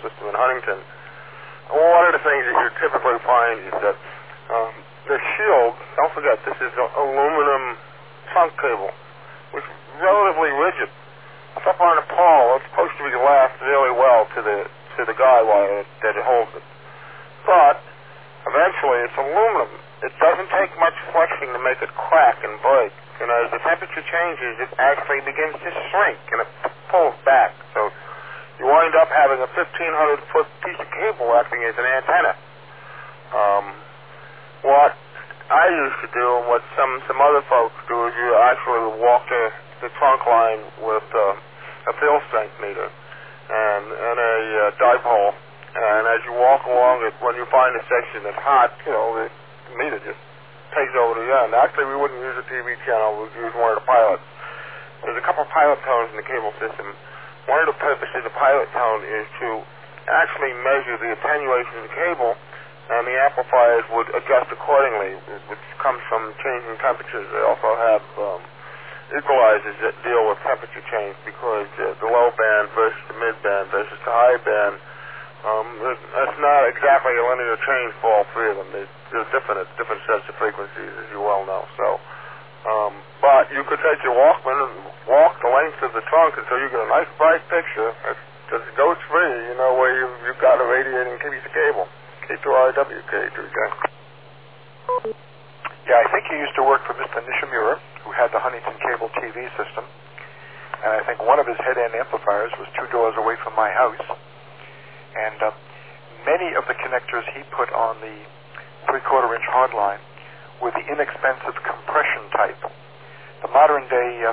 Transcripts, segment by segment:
system in Huntington. And one of the things that you typically find is that the shield, don't forget, this is an aluminum trunk cable, which is relatively rigid. It's up on a pole. It's supposed to last really well to the guy that it holds it. But eventually it's aluminum. It doesn't take much flexing to make it crack and break. And as the temperature changes, it actually begins to shrink and it pulls back. So you wind up having a 1,500-foot piece of cable acting as an antenna. What I used to do, and what some other folks do, is you actually walk the trunk line with a field strength meter and a dipole. And as you walk along it, when you find a section that's hot, the meter just takes over the end. Actually, we wouldn't use a TV channel. We'd use one of the pilots. There's a couple of pilot tones in the cable system. One of the purposes of the pilot tone is to actually measure the attenuation of the cable, and the amplifiers would adjust accordingly, which comes from changing temperatures. They also have equalizers that deal with temperature change, because the low band versus the mid band versus the high band, that's not exactly a linear change for all three of them. There's different sets of frequencies, as you well know. So, but you could take your Walkman and walk the length of the trunk until you get a nice bright picture. It goes free, where you've got a radiating piece of cable. K2RW, K2J. Yeah, I think he used to work for Mr. Nishimura, who had the Huntington cable TV system. And I think one of his head-end amplifiers was 2 doors away from my house. And many of the connectors he put on the 3/4-inch hardline were the inexpensive compression type. The modern-day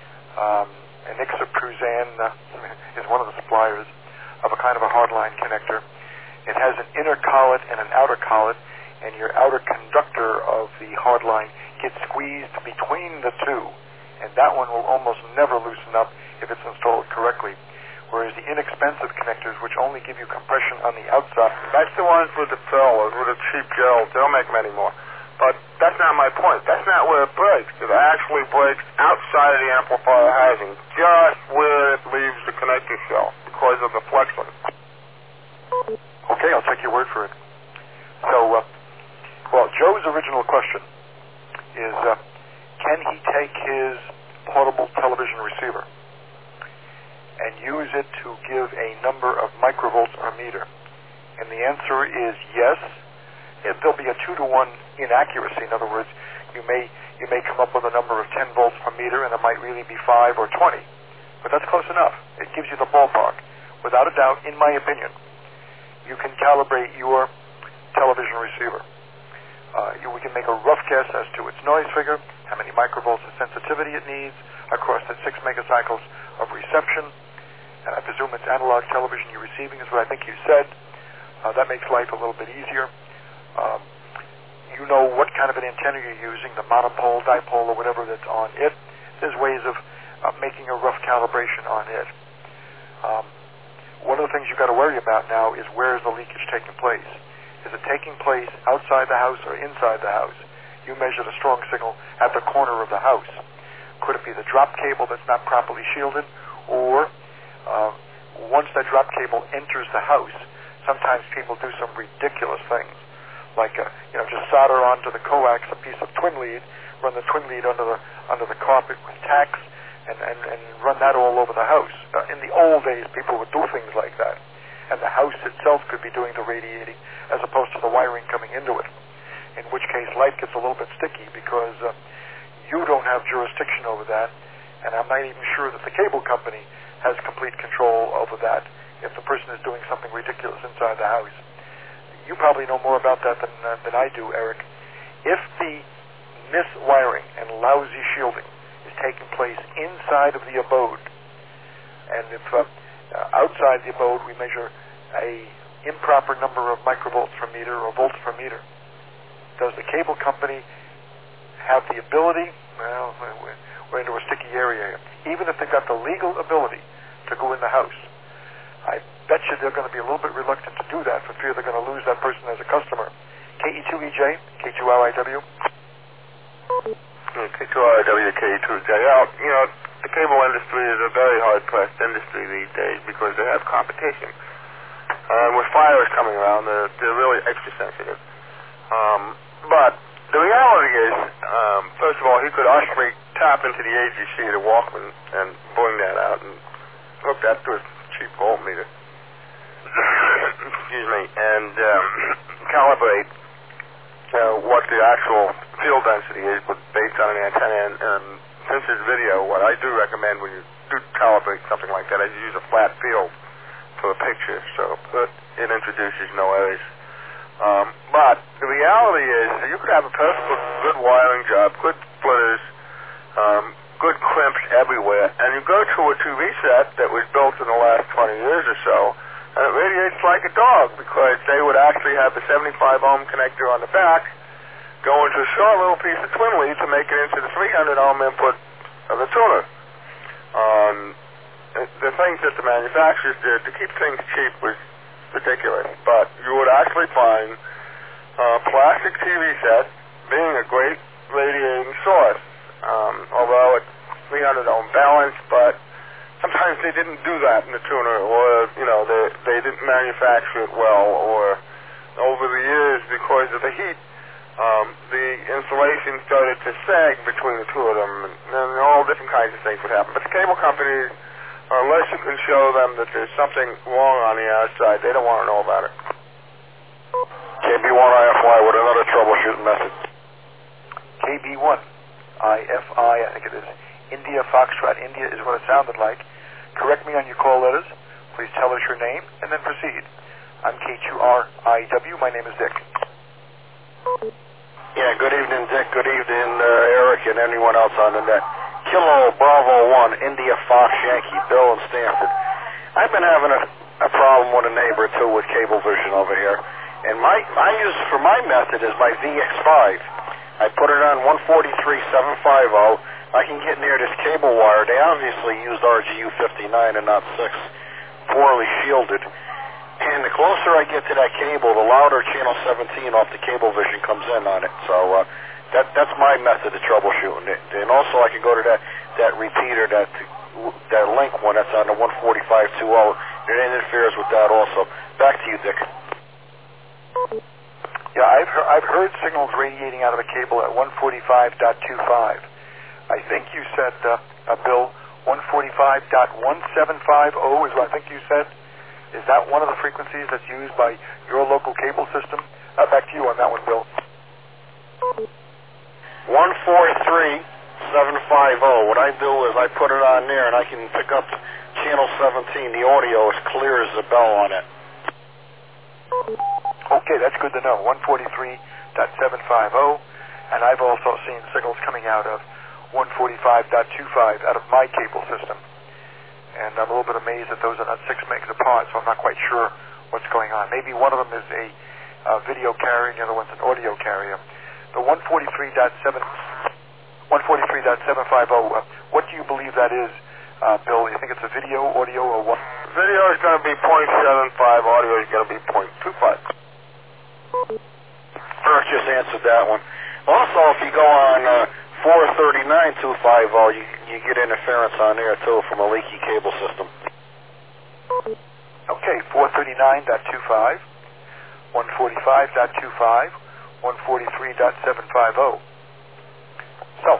Anixa Pruzan is one of the suppliers of a kind of a hardline connector. It has an inner collet and an outer collet, and your outer conductor of the hardline gets squeezed between the two, and that one will almost never loosen up if it's installed correctly. Whereas the inexpensive connectors, which only give you compression on the outside... That's the ones with the fillers, with the cheap gels. They don't make them anymore. But that's not my point. That's not where it breaks. It actually breaks outside of the amplifier housing, just where it leaves the connector shell, because of the flexing. Okay, I'll take your word for it. So, Joe's original question is, can he take his portable television receiver and use it to give a number of microvolts per meter? And the answer is yes. There'll be a 2-to-1 inaccuracy. In other words, you may come up with a number of 10 volts per meter, and it might really be 5 or 20. But that's close enough. It gives you the ballpark. Without a doubt, in my opinion, you can calibrate your television receiver. We can make a rough guess as to its noise figure, how many microvolts of sensitivity it needs across the 6 megacycles of reception. And I presume it's analog television you're receiving, is what I think you said. That makes life a little bit easier. You know what kind of an antenna you're using, the monopole, dipole, or whatever that's on it. There's ways of making a rough calibration on it. One of the things you've got to worry about now is where is the leakage taking place. Is it taking place outside the house or inside the house? You measure the strong signal at the corner of the house. Could it be the drop cable that's not properly shielded? Or once that drop cable enters the house, sometimes people do some ridiculous things, like just solder onto the coax a piece of twin lead, run the twin lead under the carpet with tacks, and run that all over the house. In the old days, people would do things like that, and the house itself could be doing the radiating as opposed to the wiring coming into it, in which case life gets a little bit sticky because you don't have jurisdiction over that, and I'm not even sure that the cable company has complete control over that if the person is doing something ridiculous inside the house. You probably know more about that than I do, Eric. If the miswiring and lousy shielding is taking place inside of the abode, and if outside the abode we measure a improper number of microvolts per meter or volts per meter, does the cable company have the ability? Well, we're into a sticky area here. Even if they've got the legal ability to go in the house, I bet you they're going to be a little bit reluctant to do that for fear they're going to lose that person as a customer. KE2EJ, K2RIW. K2RIW, K2J. The cable industry is a very hard-pressed industry these days because they have competition. wires coming around. They're really extra sensitive. But the reality is, first of all, he could actually tap into the AGC, the Walkman, and bring that out and hook that to a cheap voltmeter. Excuse me, and calibrate what the actual field density is based on an antenna. And since it's video, what I do recommend when you do calibrate something like that is you use a flat field for a picture, so it introduces no errors. But the reality is you could have a perfectly good wiring job, good splitters, good crimps everywhere, and you go to a TV set that was built in the last 20 years or so, and it radiates like a dog because they would actually have the 75 ohm connector on the back go into a short little piece of twin lead to make it into the 300 ohm input of the tuner. The things that the manufacturers did to keep things cheap was ridiculous, but you would actually find plastic TV set being a great radiating source, although it's 300 ohm balanced, but sometimes they didn't do that in the tuner, or they didn't manufacture it well, or over the years because of the heat, the insulation started to sag between the two of them, and all different kinds of things would happen. But the cable companies, unless you can show them that there's something wrong on the outside, they don't want to know about it. KB1IFI with another troubleshooting method. KB1IFI, I think it is. India Foxtrot India is what it sounded like. Correct me on your call letters. Please tell us your name and then proceed. I'm K2RIW. My name is Dick. Yeah, good evening, Dick. Good evening, Eric, and anyone else on the net. Kilo Bravo 1, India Fox Yankee, Bill in Stanford. I've been having a problem with a neighbor, too, with Cablevision over here. And I use, for my method, is my VX5. I put it on 143.750. I can get near this cable wire. They obviously used RGU59 and not 6, poorly shielded. And the closer I get to that cable, the louder channel 17 off the Cablevision comes in on it. So that's my method of troubleshooting it. And also I can go to that repeater, that link one that's on the 145.20. It interferes with that also. Back to you, Dick. Yeah, I've heard signals radiating out of a cable at 145.25. I think you said, Bill, 145.1750 is what I think you said. Is that one of the frequencies that's used by your local cable system? Back to you on that one, Bill. 143.750. What I do is I put it on there and I can pick up channel 17. The audio is clear as a bell on it. Okay, that's good to know. 143.750. And I've also seen signals coming out of 145.25 out of my cable system. And I'm a little bit amazed that those are not 6 megs apart, so I'm not quite sure what's going on. Maybe one of them is a video carrier and the other one's an audio carrier. The 143.750, what do you believe that is, Bill? You think it's a video, audio, or what? Video is going to be 0.75, audio is going to be 0.25. Eric just answered that one. Also, if you go on 439.250, you get interference on there too from a leaky cable system. Okay, 439.25, 145.25, 143.750. So,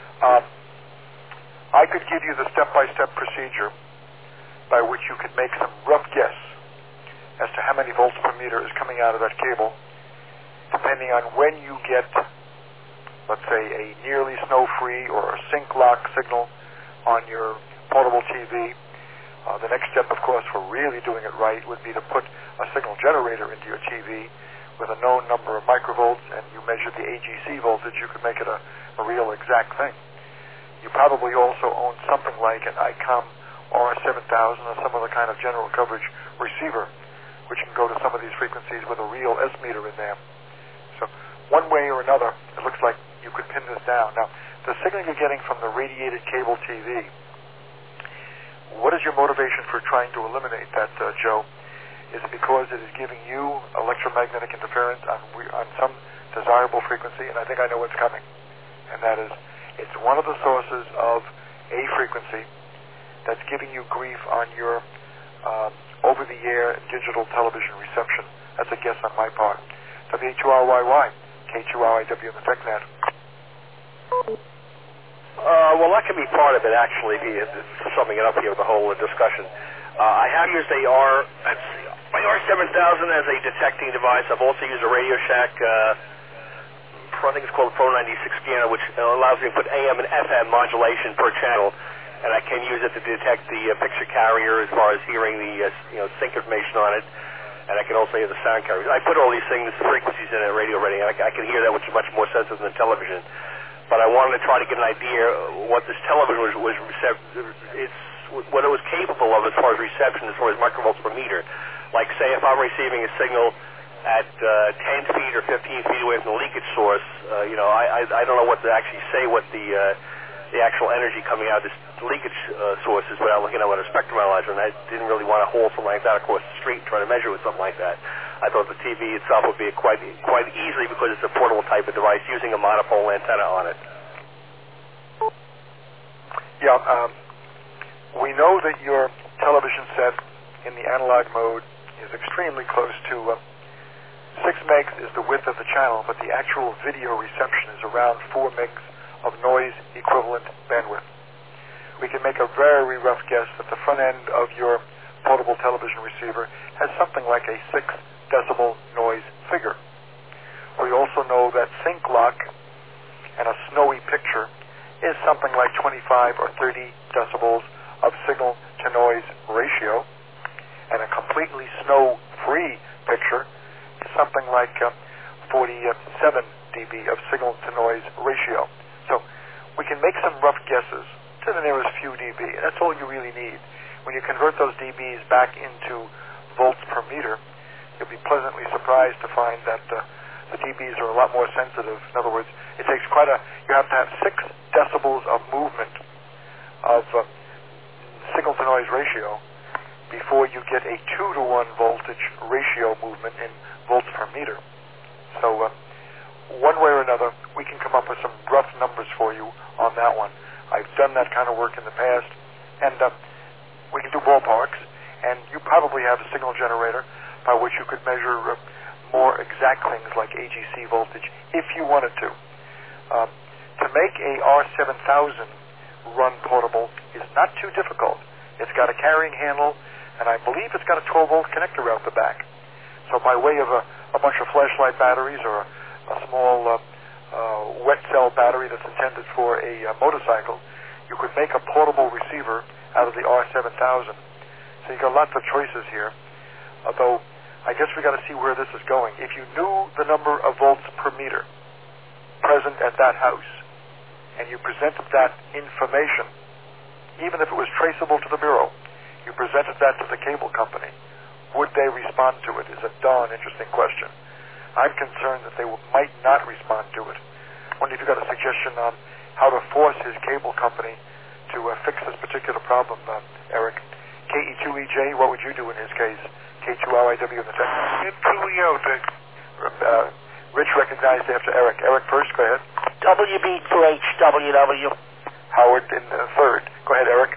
I could give you the step-by-step procedure by which you could make some rough guess as to how many volts per meter is coming out of that cable, depending on when you get, let's say, a nearly snow-free or a sync lock signal on your portable TV. The next step, of course, for really doing it right would be to put a signal generator into your TV with a known number of microvolts, and you measure the AGC voltage. You could make it a real exact thing. You probably also own something like an ICOM RS7000 or some other kind of general coverage receiver, which can go to some of these frequencies with a real S meter in there. So one way or another, it looks like you could pin this down. Now, the signal you're getting from the radiated cable TV, what is your motivation for trying to eliminate that, Joe? Is it because it is giving you electromagnetic interference on some desirable frequency? And I think I know what's coming. And that is, it's one of the sources of a frequency that's giving you grief on your over-the-air digital television reception. That's a guess on my part. WHURYY, KHURIW in the TechNet. Well, that can be part of it, actually, summing it up here with the whole discussion. I have used my R7000 as a detecting device. I've also used a Radio Shack, I think it's called Pro 96 scanner, which allows me to put AM and FM modulation per channel, and I can use it to detect the picture carrier as far as hearing the sync information on it, and I can also hear the sound carrier. I put all these things, frequencies in a radio ready, and I can hear that, which is much more sensitive than television. But I wanted to try to get an idea what this television was what it was capable of as far as reception, as far as microvolts per meter. Like, say, if I'm receiving a signal at 10 feet or 15 feet away from the leakage source, I don't know what to actually say what the actual energy coming out of this leakage source is without looking at what a spectrum analyzer, and I didn't really want to haul something like that across the street and try to measure with something like that. I thought the TV itself would be quite easily, because it's a portable type of device, using a monopole antenna on it. Yeah, we know that your television set in the analog mode is extremely close to 6 megs is the width of the channel, but the actual video reception is around 4 megs of noise equivalent bandwidth. We can make a very rough guess that the front end of your portable television receiver has something like a 6 decibel noise figure. We also know that sync lock and a snowy picture is something like 25 or 30 decibels of signal to noise ratio, and a completely snow-free picture is something like 47 dB of signal to noise ratio. So we can make some rough guesses to the nearest few dB, and that's all you really need. When you convert those dBs back into volts per meter, you'll be pleasantly surprised to find that the dBs are a lot more sensitive. In other words, it takes you have to have 6 decibels of movement of signal to noise ratio before you get a 2-to-1 voltage ratio movement in volts per meter. So one way or another, we can come up with some rough numbers for you on that one. I've done that kind of work in the past, and we can do ballparks, and you probably have a signal generator by which you could measure more exact things like AGC voltage if you wanted to. To make a R7000 run portable is not too difficult. It's got a carrying handle, and I believe it's got a 12-volt connector out the back. So by way of a bunch of flashlight batteries or a small wet cell battery that's intended for a motorcycle, you could make a portable receiver out of the R7000. So you got lots of choices here, although I guess we got to see where this is going. If you knew the number of volts per meter present at that house, and you presented that information, even if it was traceable to the Bureau, you presented that to the cable company, would they respond to it is a darn interesting question. I'm concerned that they might not respond to it. I wonder if you've got a suggestion on how to force his cable company to fix this particular problem, Eric. KE2EJ, what would you do in his case? K2RIW in the technical. Rich recognized after Eric. Eric first, go ahead. WB2HWW. Howard in third. Go ahead, Eric.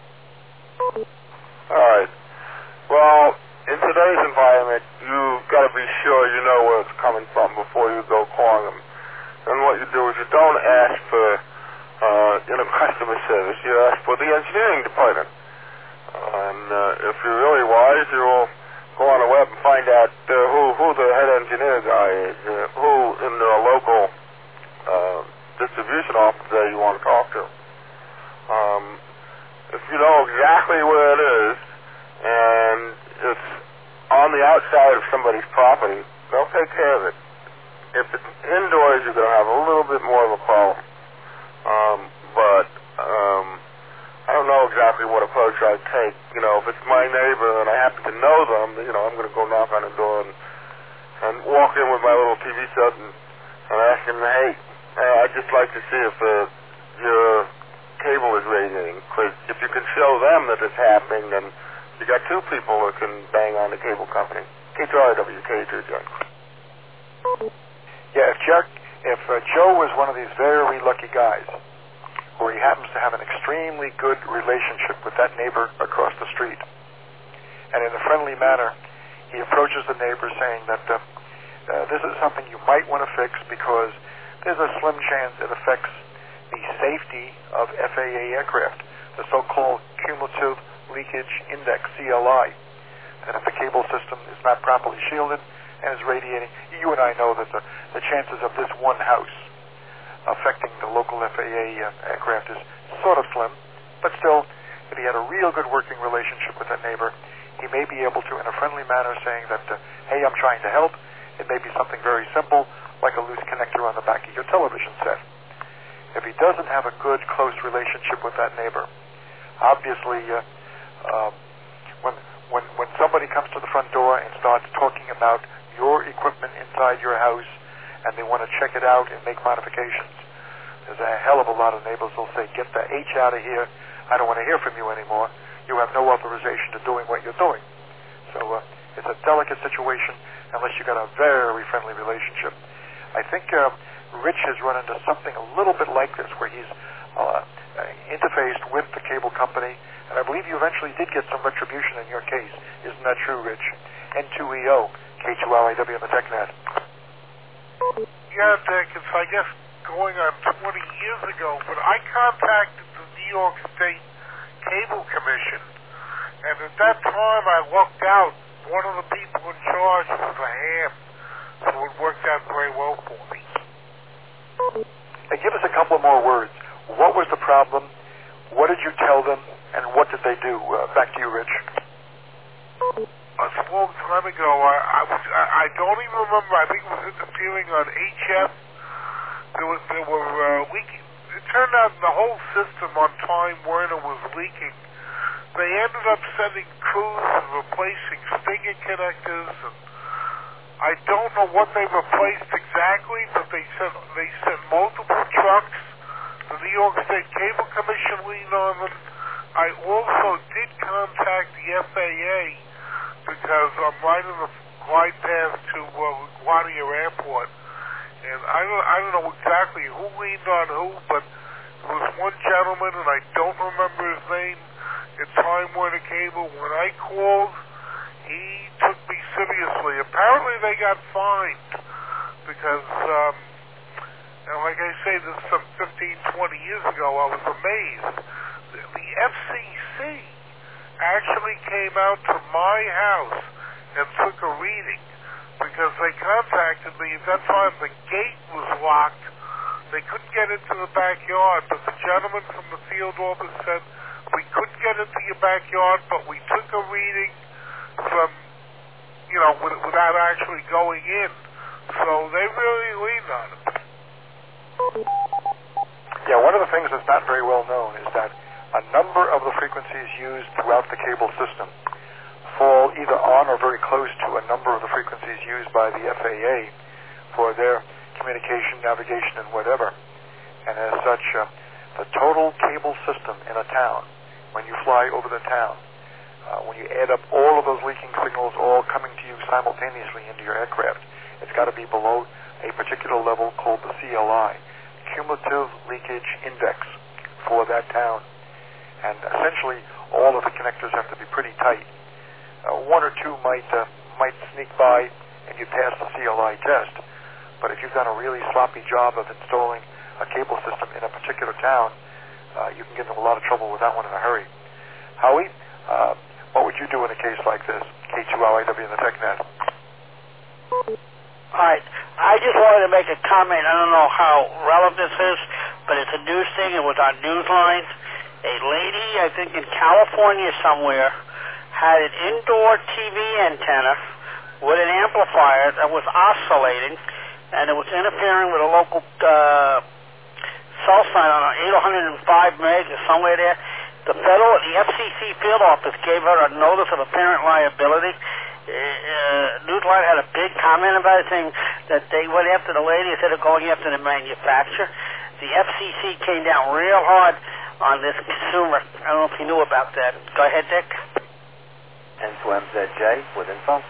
All right. Well, in today's environment, you've got to be sure you know where it's coming from before you go calling them. And what you do is you don't ask for customer service. You ask for the engineering department. And if you're really wise, you'll go on the web and find out who the head engineer guy is, who in the local distribution office there you want to talk to. If you know exactly where it is, and it's on the outside of somebody's property, they'll take care of it. If it's indoors, you're going to have a little bit more of a problem. But I don't know exactly what approach I'd take. If it's my neighbor and I happen to know them, I'm going to go knock on the door and walk in with my little TV set and ask them, hey, I'd just like to see if your cable is radiating. Because if you can show them that it's happening, then you got 2 people that can bang on the cable company. K2RW, K2J. Yeah, if Joe was one of these very lucky guys, where he happens to have an extremely good relationship with that neighbor across the street, and in a friendly manner, he approaches the neighbor saying that this is something you might want to fix because there's a slim chance it affects the safety of FAA aircraft, the so-called Cumulative Leakage Index, CLI. And if the cable system is not properly shielded and is radiating, you and I know that the chances of this one house affecting the local FAA aircraft is sort of slim, but still, if he had a real good working relationship with that neighbor, he may be able to, in a friendly manner, saying that, hey, I'm trying to help. It may be something very simple, like a loose connector on the back of your television set. If he doesn't have a good, close relationship with that neighbor, obviously, when somebody comes to the front door and starts talking about your equipment inside your house, and they want to check it out and make modifications, there's a hell of a lot of neighbors who'll say, get the H out of here. I don't want to hear from you anymore. You have no authorization to doing what you're doing. So it's a delicate situation unless you've got a very friendly relationship. I think Rich has run into something a little bit like this, where he's interfaced with the cable company, and I believe you eventually did get some retribution in your case. Isn't that true, Rich? N2EO, K2LIW in the TechNet. Yeah, Dick, it's, I guess, going on 20 years ago, but I contacted the New York State Cable Commission, and at that time I lucked out. One of the people in charge was a ham, so it worked out very well for me. Hey, give us a couple more words. What was the problem? What did you tell them? And what did they do? Back to you, Rich. A long time ago, I don't even remember. I think it was interfering on HF. There were leaking. It turned out the whole system on Time Warner was leaking. They ended up sending crews and replacing stinger connectors. And I don't know what they replaced exactly, but they sent multiple trucks. The New York State Cable Commission leaned on them. I also did contact the FAA because I'm right in the glide path to LaGuardia Airport. And I don't know exactly who leaned on who, but there was one gentleman, and I don't remember his name, at Time Warner Cable. When I called, he took me seriously. Apparently they got fined because, and like I say, this is some 15, 20 years ago. I was amazed. The FCC actually came out to my house and took a reading because they contacted me. At that time, the gate was locked. They couldn't get into the backyard, but the gentleman from the field office said, we couldn't get into your backyard, but we took a reading from, without actually going in. So they really leaned on it. Yeah, one of the things that's not very well known is that a number of the frequencies used throughout the cable system fall either on or very close to a number of the frequencies used by the FAA for their communication, navigation, and whatever. And as such, the total cable system in a town, when you fly over the town, when you add up all of those leaking signals all coming to you simultaneously into your aircraft, it's got to be below a particular level called the CLI, Cumulative Leakage Index, for that town. And essentially, all of the connectors have to be pretty tight. One or two might sneak by and you pass the CLI test. But if you've done a really sloppy job of installing a cable system in a particular town, you can get into a lot of trouble with that one in a hurry. Howie, what would you do in a case like this? K2LIW in the TechNet. All right. I just wanted to make a comment. I don't know how relevant this is, but it's a news thing. It was on Newsline. A lady, I think in California somewhere, had an indoor TV antenna with an amplifier that was oscillating, and it was interfering with a local cell sign on 805 megs or somewhere there. The FCC field office gave her a notice of apparent liability. Newsline had a big comment about it, saying that they went after the lady instead of going after the manufacturer. The FCC came down real hard on this consumer. I don't know if you knew about that. Go ahead, Dick. N2MZJ with info.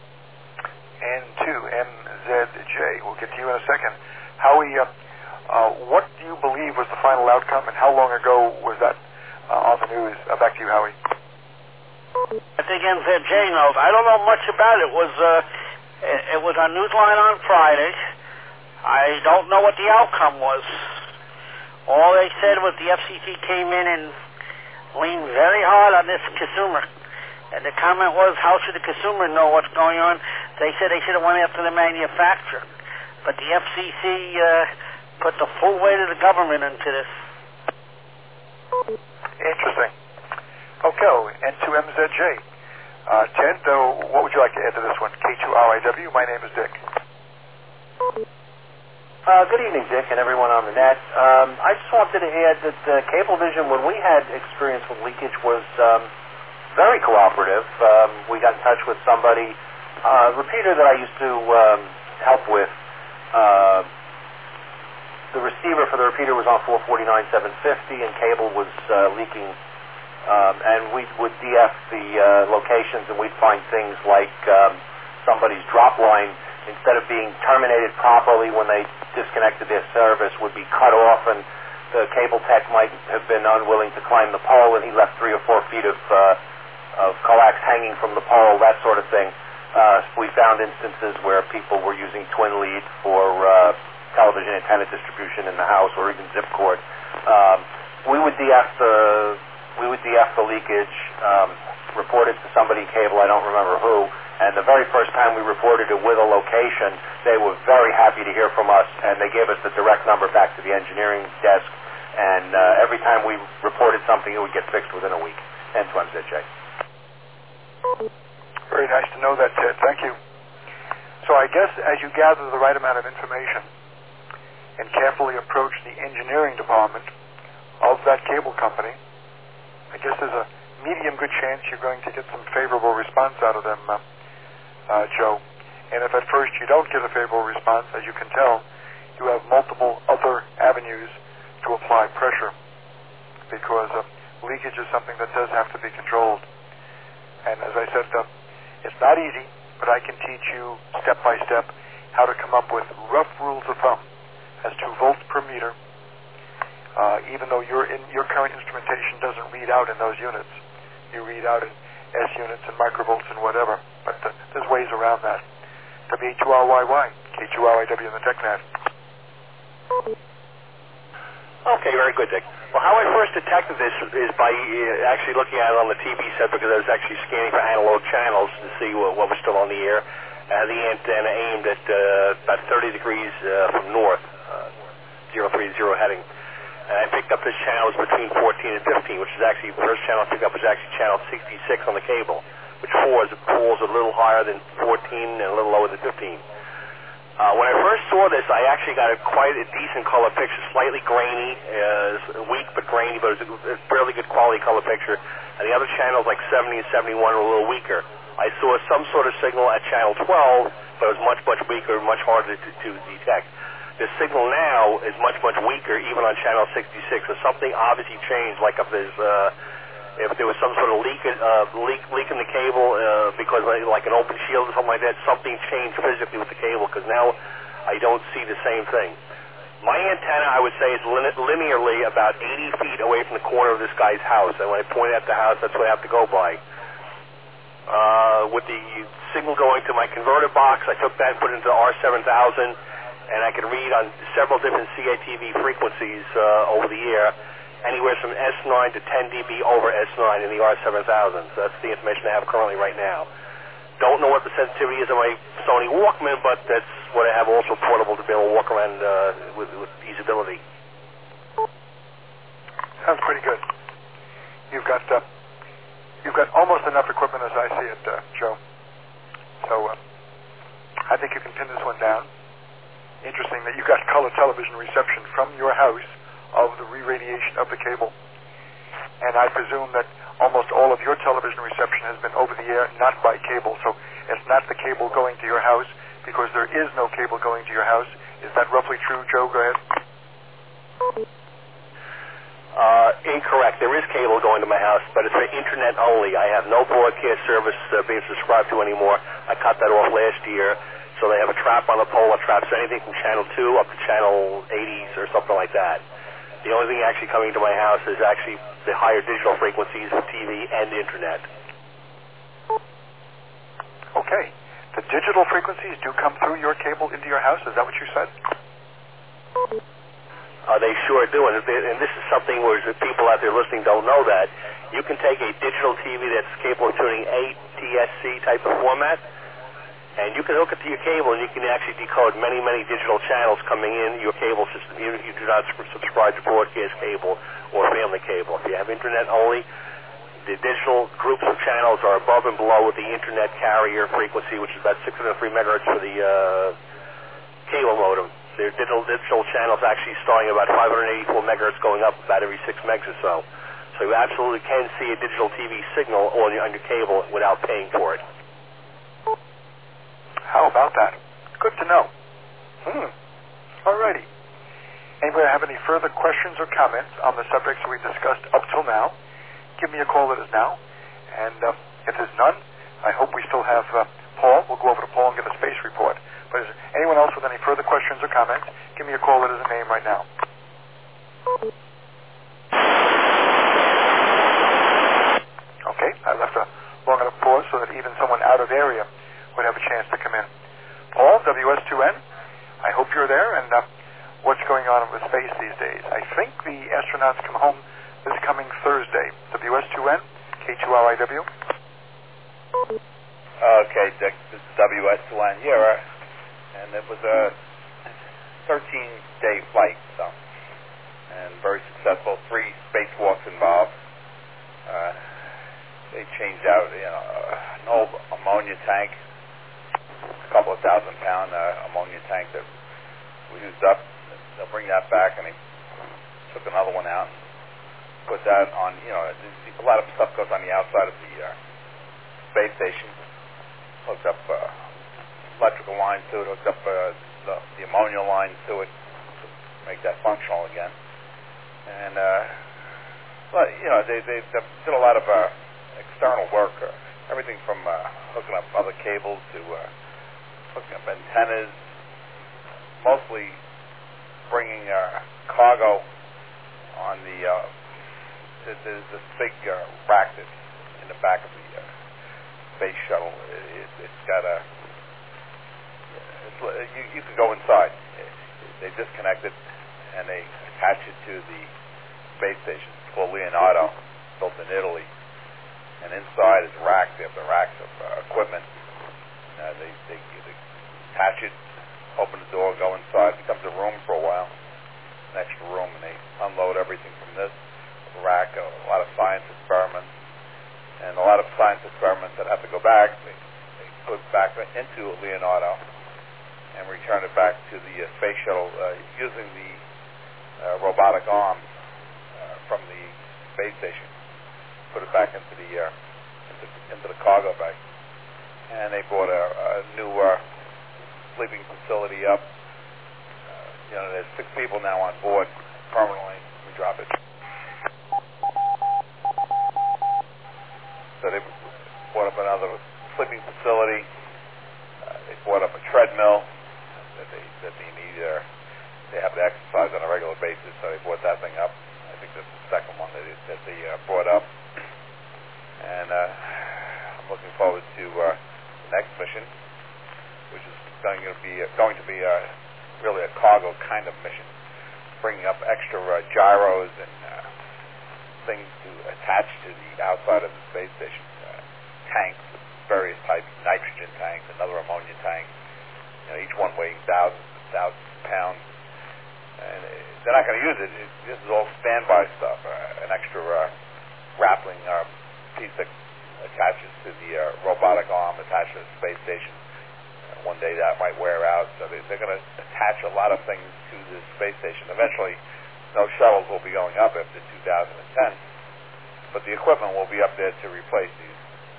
N2MZJ. We'll get to you in a second. Howie, what do you believe was the final outcome, and how long ago was that on the news? Back to you, Howie. That's think NZJ knows. I don't know much about it. It was on Newsline on Friday. I don't know what the outcome was. All they said was the FCC came in and leaned very hard on this consumer. And the comment was, how should the consumer know what's going on? They said they should have went after the manufacturer. But the FCC put the full weight of the government into this. Interesting. Okay, and to MZJ. Ted, what would you like to add to this one? K2RIW, my name is Dick. Good evening, Dick, and everyone on the net. I just wanted to add that Cablevision, when we had experience with leakage, was very cooperative. We got in touch with somebody, a repeater that I used to help with. The receiver for the repeater was on 449.750, and cable was leaking. And we would DF the locations, and we'd find things like somebody's drop line, instead of being terminated properly when they disconnected their service, would be cut off, and the cable tech might have been unwilling to climb the pole, and he left 3 or 4 feet of coax hanging from the pole, that sort of thing. We found instances where people were using twin lead for television antenna distribution in the house, or even zip cord. We would DF the leakage, report it to somebody in cable, I don't remember who, and the very first time we reported it with a location, they were very happy to hear from us, and they gave us the direct number back to the engineering desk, and every time we reported something, it would get fixed within a week. And to MZJ. Very nice to know that, Ted. Thank you. So I guess as you gather the right amount of information and carefully approach the engineering department of that cable company, I guess there's a medium good chance you're going to get some favorable response out of them, Joe. And if at first you don't get a favorable response, as you can tell, you have multiple other avenues to apply pressure, because leakage is something that does have to be controlled. And as I said, it's not easy, but I can teach you step by step how to come up with rough rules of thumb as to volts per meter, even though your current instrumentation doesn't read out in those units. You read out in S units and microvolts and whatever, but there's ways around that. W2RYY, K2RIW in the TechNet. Okay, very good, Dick. Well, how I first detected this is by actually looking at it on the TV set, because I was actually scanning for analog channels to see what was still on the air. I had the antenna aimed at about 30 degrees from north, 030 heading. And I picked up this channel between 14 and 15, which is actually, the first channel I picked up was actually channel 66 on the cable, which falls a little higher than 14 and a little lower than 15. When I first saw this, I actually got quite a decent color picture, slightly grainy, weak but grainy, but it was a fairly good quality color picture. And the other channels, like 70 and 71, were a little weaker. I saw some sort of signal at channel 12, but it was much, much weaker, much harder to detect. The signal now is much, much weaker, even on channel 66. So something obviously changed, like if there was some sort of leak in the cable because like an open shield or something like that, something changed physically with the cable, because now I don't see the same thing. My antenna, I would say, is linearly about 80 feet away from the corner of this guy's house, and when I point at the house, that's what I have to go by. With the signal going to my converter box, I took that and put it into R7000, and I can read on several different CATV frequencies over the air, anywhere from S9 to 10 dB over S9 in the R7000. So that's the information I have currently right now. Don't know what the sensitivity is of my Sony Walkman, but that's what I have also portable to be able to walk around with easeability. Sounds pretty good. You've got almost enough equipment as I see it, Joe. So I think you can pin this one down. Interesting that you got color television reception from your house of the re-radiation of the cable. And I presume that almost all of your television reception has been over the air, not by cable. So it's not the cable going to your house, because there is no cable going to your house. Is that roughly true, Joe? Go ahead. Incorrect. There is cable going to my house, but it's for internet only. I have no broadcast service being subscribed to anymore. I cut that off last year. So they have a trap on the pole that traps anything from channel 2 up to channel 80s or something like that. The only thing actually coming to my house is actually the higher digital frequencies of TV and internet. Okay. The digital frequencies do come through your cable into your house. Is that what you said? They sure do, and this is something where the people out there listening don't know that. You can take a digital TV that's capable of tuning ATSC type of format, and you can hook it to your cable, and you can actually decode many, many digital channels coming in your cable system. You do not subscribe to broadcast cable or family cable. If you have internet only, the digital groups of channels are above and below with the internet carrier frequency, which is about 603 megahertz for the cable modem. Their digital channels actually starting about 584 megahertz, going up about every 6 megs or so. So you absolutely can see a digital TV signal on your cable without paying for it. How about that? Good to know. Alrighty. Anybody have any further questions or comments on the subjects we discussed up till now? Give me a call that is now. And if there's none, I hope we still have Paul. We'll go over to Paul and get a space report. But is anyone else with any further questions or comments? Give me a call that is a name right now. Okay, I left a long enough pause so that even someone out of area would have a chance to come in. Paul, WS2N, I hope you're there, and what's going on with space these days? I think the astronauts come home this coming Thursday. WS2N, K2RIW. Okay, Dick, this is WS2N here, and it was a 13-day flight, and very successful. 3 spacewalks involved. They changed out, an old ammonia tank, a couple of 1,000-pound ammonia tank that we used up. They'll bring that back, and they took another one out and put that on. A lot of stuff goes on the outside of the space station. Hooked up electrical lines to it, hooked up the ammonia lines to it to make that functional again. And they did a lot of external work, everything from hooking up other cables to hooking up antennas, mostly bringing cargo on there's this big rack that's in the back of the space shuttle. It's got you can go inside. They disconnect it and they attach it to the space station. It's called Leonardo, built in Italy. And inside is racks. They have the racks of equipment. They attach it, open the door, go inside. It becomes a room for a while, an extra room, and they unload everything from this rack. A lot of science experiments, and a lot of science experiments that have to go back. They put back into Leonardo and return it back to the space shuttle using the robotic arm from the space station. Put it back into the cargo bay, and they brought a new sleeping facility up. There's 6 people now on board permanently. We drop it. So they brought up another sleeping facility. They brought up a treadmill that they need. They have to exercise on a regular basis, so they brought that thing up. I think that's the second one that they brought up. And I'm looking forward to the next mission, which is going to be really a cargo kind of mission, bringing up extra gyros and things to attach to the outside of the space station. Tanks of various types, nitrogen tanks, another ammonia tank. Each one weighing thousands of pounds. And they're not going to use it. This is all standby stuff. An extra grappling piece that attaches to the robotic arm attached to the space station. One day that might wear out, so they're going to attach a lot of things to the space station. Eventually, no shuttles will be going up after 2010, but the equipment will be up there to replace these,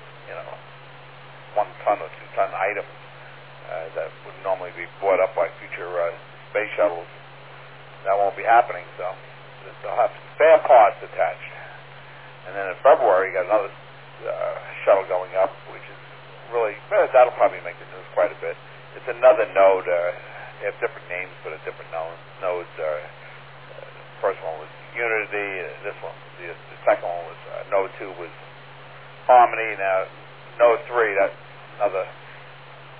1-ton or 2-ton items that would normally be brought up by future space shuttles. That won't be happening, so they'll have spare parts attached. And then in February, you got another shuttle going up, which is really, that'll probably make the news quite a bit. It's another node. They have different names for the different nodes. The first one was Unity. The second one was Node 2 was Harmony. Now, Node 3, that's another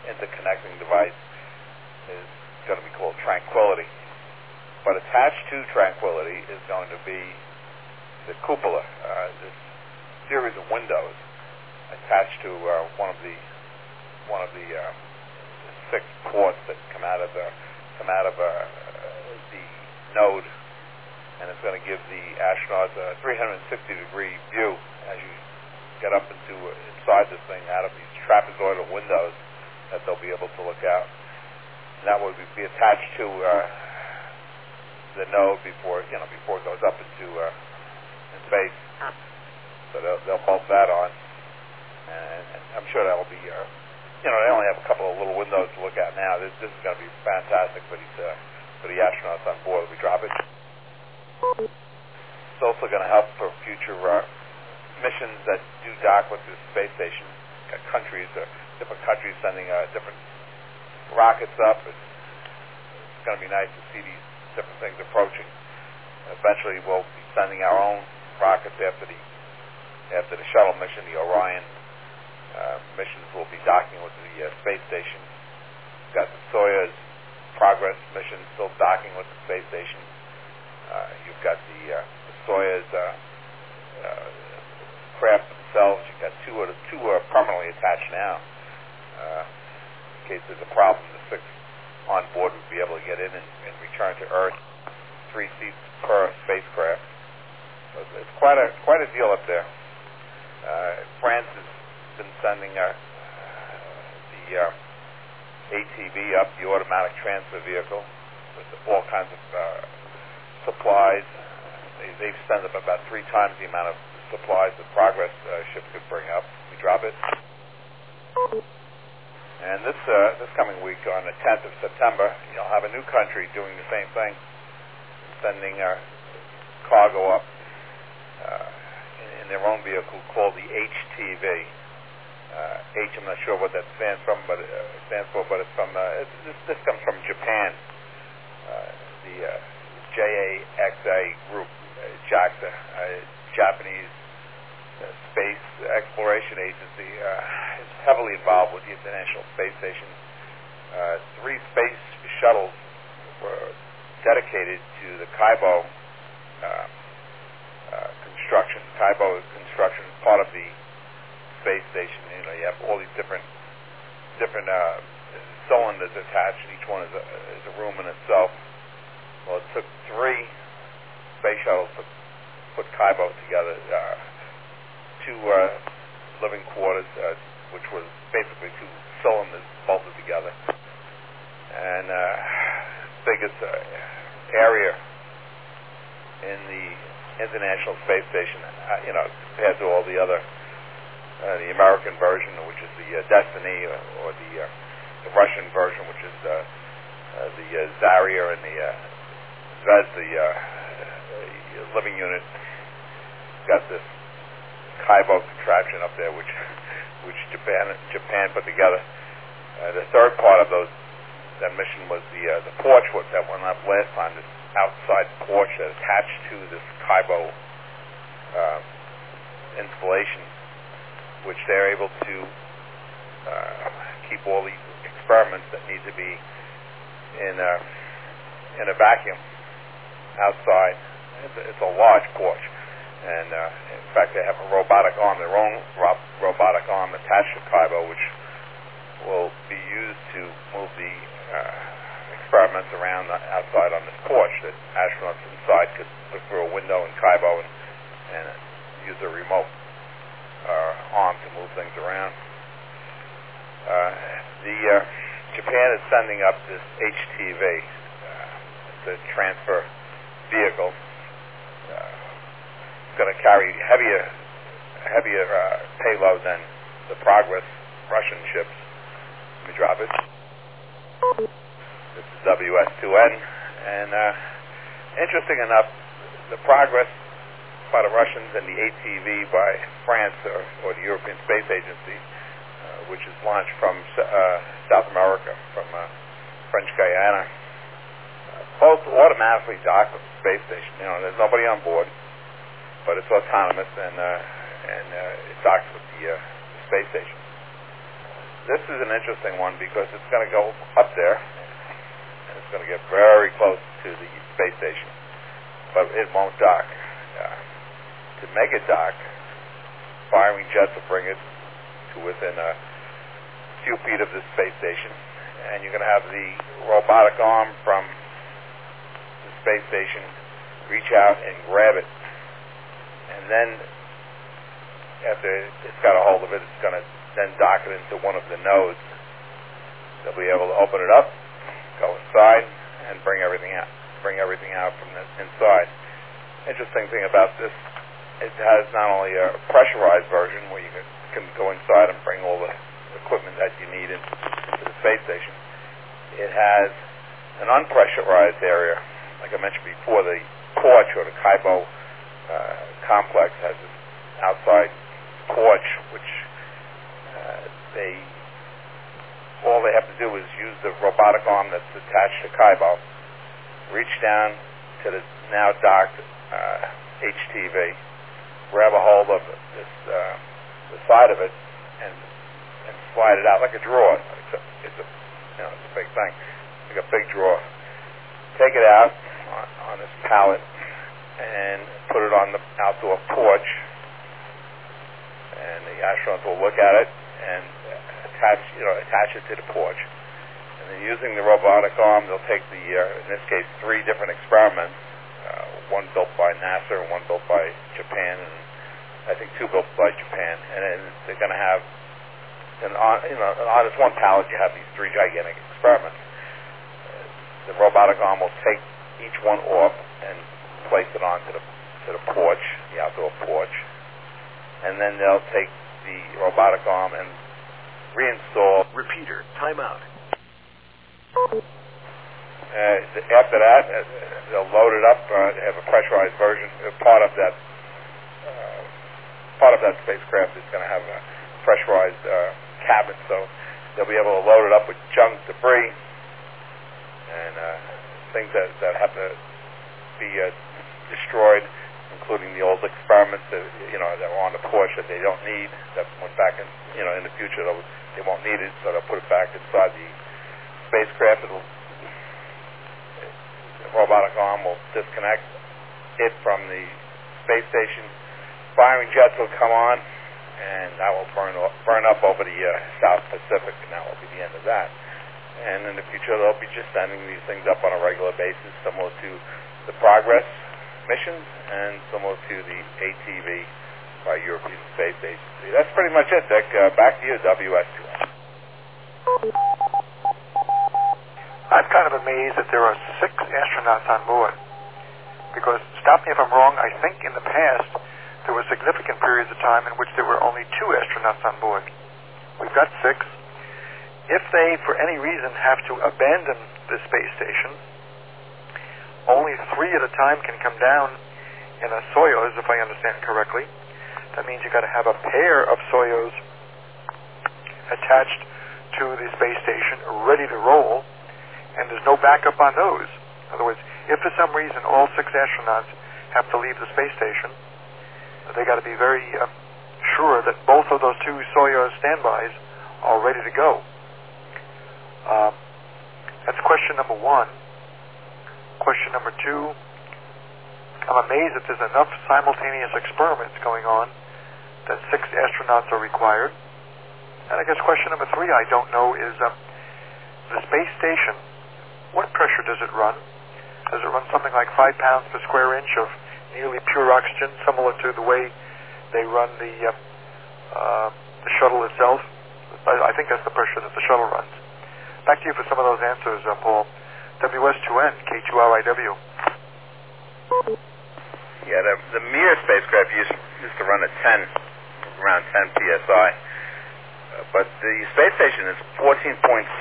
interconnecting device is going to be called Tranquility. But attached to Tranquility is going to be the cupola, this series of windows attached to one of the 6 ports that come out of the node, and it's going to give the astronauts a 360-degree view as you get up inside this thing out of these trapezoidal windows that they'll be able to look out. And that will be attached to the node before it goes up into in space. So they'll bolt that on, and I'm sure that will be. They only have a couple of little windows to look at now. This is going to be fantastic for the astronauts on board. We drop it. It's also going to help for future missions that do dock with the space station. Different countries sending different rockets up. It's going to be nice to see these different things approaching. Eventually, we'll be sending our own rockets after the shuttle mission, the Orion. Missions will be docking with the space station. We've got the Soyuz Progress mission still docking with the space station. You've got the Soyuz craft themselves. You've got two are permanently attached now. In case there's a problem, the 6 on board would be able to get in and return to Earth. 3 seats per spacecraft. So it's quite a deal up there. France has been sending the ATV up, the automatic transfer vehicle, with all kinds of supplies. They've sent up about 3 times the amount of supplies the Progress ship could bring up. We drop it. And this coming week, on the 10th of September, you'll have a new country doing the same thing, sending cargo up in their own vehicle called the HTV. H, I'm not sure what that stands for, but it's from this comes from Japan. The JAXA group, JAXA, Japanese Space Exploration Agency, is heavily involved with the International Space Station. 3 space shuttles were dedicated to the Kaibo construction. Kaibo construction is part of the space station. You have all these different cylinders attached, and each one is a room in itself. Well, it took 3 space shuttles to put Kaibo together. 2 living quarters, which was basically 2 cylinders bolted together, and biggest area in the International Space Station, compared to all the other. The American version, which is the Destiny, or the Russian version, which is the Zarya, and the Zvezda, the living unit. Got this Kaibo contraption up there, which Japan put together. The third part of that mission was the porch that went up last time. This outside porch that attached to this Kaibo installation, which they're able to keep all these experiments that need to be in a vacuum outside. It's a large porch, and in fact they have a robotic arm, their own robotic arm attached to Kaibo, which will be used to move the experiments around outside on this porch, that astronauts inside could look through a window in Kaibo and use a remote arm to move things around. Japan is sending up this HTV, the transfer vehicle. It's going to carry heavier payload than the Progress Russian ships. Let me drop it. This is WS-2N, and interesting enough, the Progress by the Russians and the ATV by France or the European Space Agency, which is launched from South America, from French Guiana, both automatically dock with the space station. There's nobody on board, but it's autonomous and it docks with the space station. this is an interesting one because it's going to go up there, and it's going to get very close to the space station, but it won't dock. To make it dock, firing jets will bring it to within a few feet of the space station, and you're going to have the robotic arm from the space station reach out and grab it, and then after it's got a hold of it, it's going to then dock it into one of the nodes. They'll be able to open it up, go inside, and bring everything out from the inside. Interesting thing about this, it has not only a pressurized version where you can go inside and bring all the equipment that you need into the space station. It has an unpressurized area. Like I mentioned before, the porch or the Kaibo complex has this outside porch, which all they have to do is use the robotic arm that's attached to Kaibo, reach down to the now docked HTV, grab a hold of the side of it, and slide it out like a drawer. It's a big thing, like a big drawer. Take it out on this pallet and put it on the outdoor porch, and the astronauts will look at it and attach it to the porch. And then using the robotic arm, they'll take in this case, 3 different experiments, one built by NASA and one built by Japan, and I think 2 built by Japan. And then they're going to have, on this one pallet, you have these 3 gigantic experiments. The robotic arm will take each one off and place it onto the porch, the outdoor porch, and then they'll take the robotic arm and reinstall. Repeater, timeout. After that, they'll load it up. They have a pressurized version. Part of that spacecraft is going to have a pressurized cabin, so they'll be able to load it up with junk, debris, and things that have to be destroyed, including the old experiments that were on the porch that they don't need, that went back in the future they won't need it, so they'll put it back inside the spacecraft. The robotic arm will disconnect it from the space station. Firing jets will come on, and that will burn up over the South Pacific, and that will be the end of that. And in the future, they'll be just sending these things up on a regular basis, similar to the Progress missions and similar to the ATV by European Space Agency. That's pretty much it, Dick. Back to you, WS2. I'm kind of amazed that there are 6 astronauts on board. Because, stop me if I'm wrong, I think in the past there were significant periods of time in which there were only 2 astronauts on board. We've got 6. If they, for any reason, have to abandon the space station, only 3 at a time can come down in a Soyuz, if I understand correctly. That means you've got to have a pair of Soyuz attached to the space station, ready to roll, and there's no backup on those. In other words, if for some reason all 6 astronauts have to leave the space station, they got to be very sure that both of those 2 Soyuz standbys are ready to go. That's question number 1. Question number 2, I'm amazed that there's enough simultaneous experiments going on that 6 astronauts are required. And I guess question number 3 I don't know is the space station, what pressure does it run? Does it run something like 5 pounds per square inch of nearly pure oxygen, similar to the way they run the shuttle itself? I think that's the pressure that the shuttle runs. Back to you for some of those answers, Paul. WS2N, K2RIW. Yeah, the Mir spacecraft used to run at around 10 psi, but the space station is 14.7.